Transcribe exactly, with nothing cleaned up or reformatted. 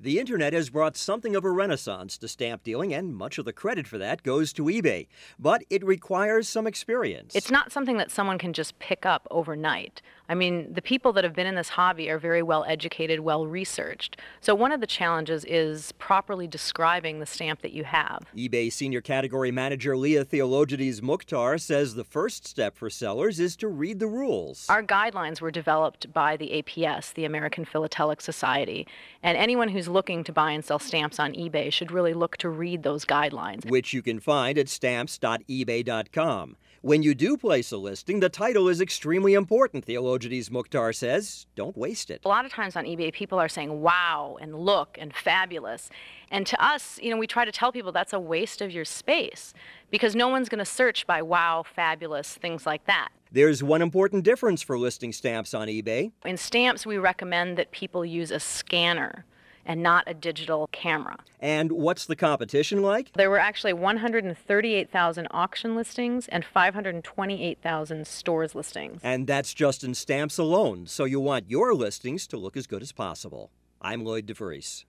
The internet has brought something of a renaissance to stamp dealing, and much of the credit for that goes to eBay. But it requires some experience. It's not something that someone can just pick up overnight. I mean, the people that have been in this hobby are very well educated, well researched. So one of the challenges is properly describing the stamp that you have. eBay Senior Category Manager Leah Theologides Mukhtar says the first step for sellers is to read the rules. Our guidelines were developed by the A P S, the American Philatelic Society, and anyone who's looking to buy and sell stamps on eBay should really look to read those guidelines. Which you can find at stamps dot ebay dot com. When you do place a listing, the title is extremely important, Theologides Mukhtar says. Don't waste it. A lot of times on eBay, people are saying, wow, and look, and fabulous. And to us, you know, we try to tell people that's a waste of your space because no one's going to search by wow, fabulous, things like that. There's one important difference for listing stamps on eBay. In stamps, we recommend that people use a scanner and not a digital camera. And what's the competition like? There were actually one hundred thirty-eight thousand auction listings and five hundred twenty-eight thousand stores listings. And that's just in stamps alone, so you want your listings to look as good as possible. I'm Lloyd DeVries.